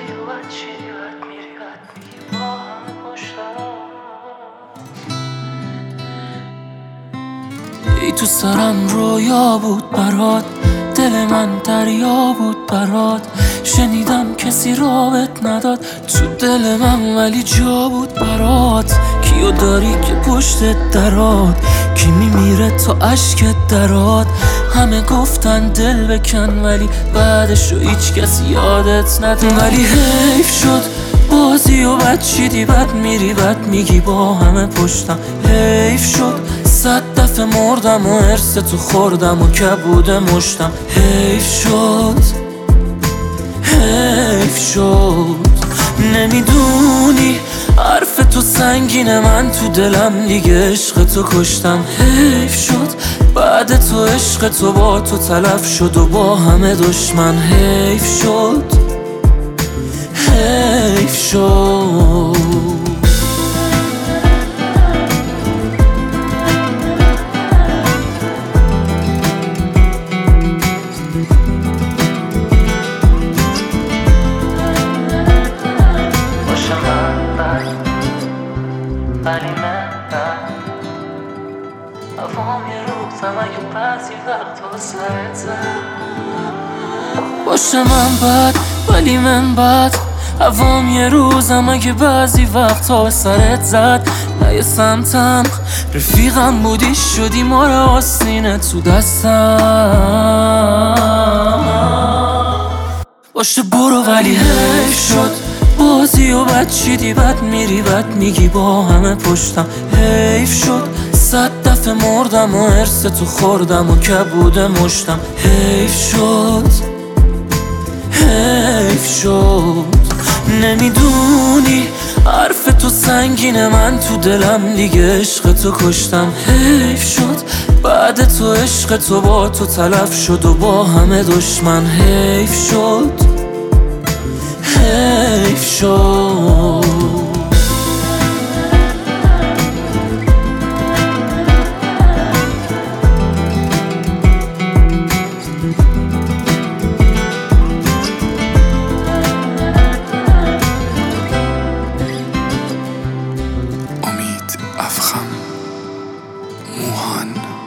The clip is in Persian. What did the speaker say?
بازی و بد چیدی بد میری بد میگی با همه پشتم. ای تو سرم رویا بود برات، دل من دریا بود برات. شنیدم کسی رابط نداد تو دل من ولی جا بود برات. کیو داری که پشت درات، کی میمیره تا اشکت درات. همه گفتن دل بکن ولی بعدشو هیچ کسی یادت نداد. ولی حیف شد بازی و بد چیدی بد میری بد میگی با همه پشتم. حیف شد 100 دفعه مردم و حرص تو خوردم و کبود مشتم. حیف شد حیف شد نمیدونی حرف تو سنگینه، من تو دلم دیگه عشق تو کشتم. حیف شد بعد تو عشق تو با تو تلف شد و با همه دشمن. حیف شد حیف شد. ولی من بد افام یه روزم اگه بعضی وقتا سرت زد. باشه من بد ولی من بد افام یه روزم اگه بعضی وقتا سرت زد. نه یه سمتم رفیقم بودی شدی ما رو آستینه تو دستم. باشه برو ولی حیف شد بازی و بد چیدی بد میری بد میگی با همه پشتم. حیف شد 100 دفعه مردم و حرص تو خوردم و کبود مشتم. حیف شد حیف شد نمیدونی حرف تو سنگینه، من تو دلم دیگه عشق تو کشتم. حیف شد بعد تو عشق تو با تو تلف شد و با همه دشمن. حیف شد حیف شد. امید افخم موهان.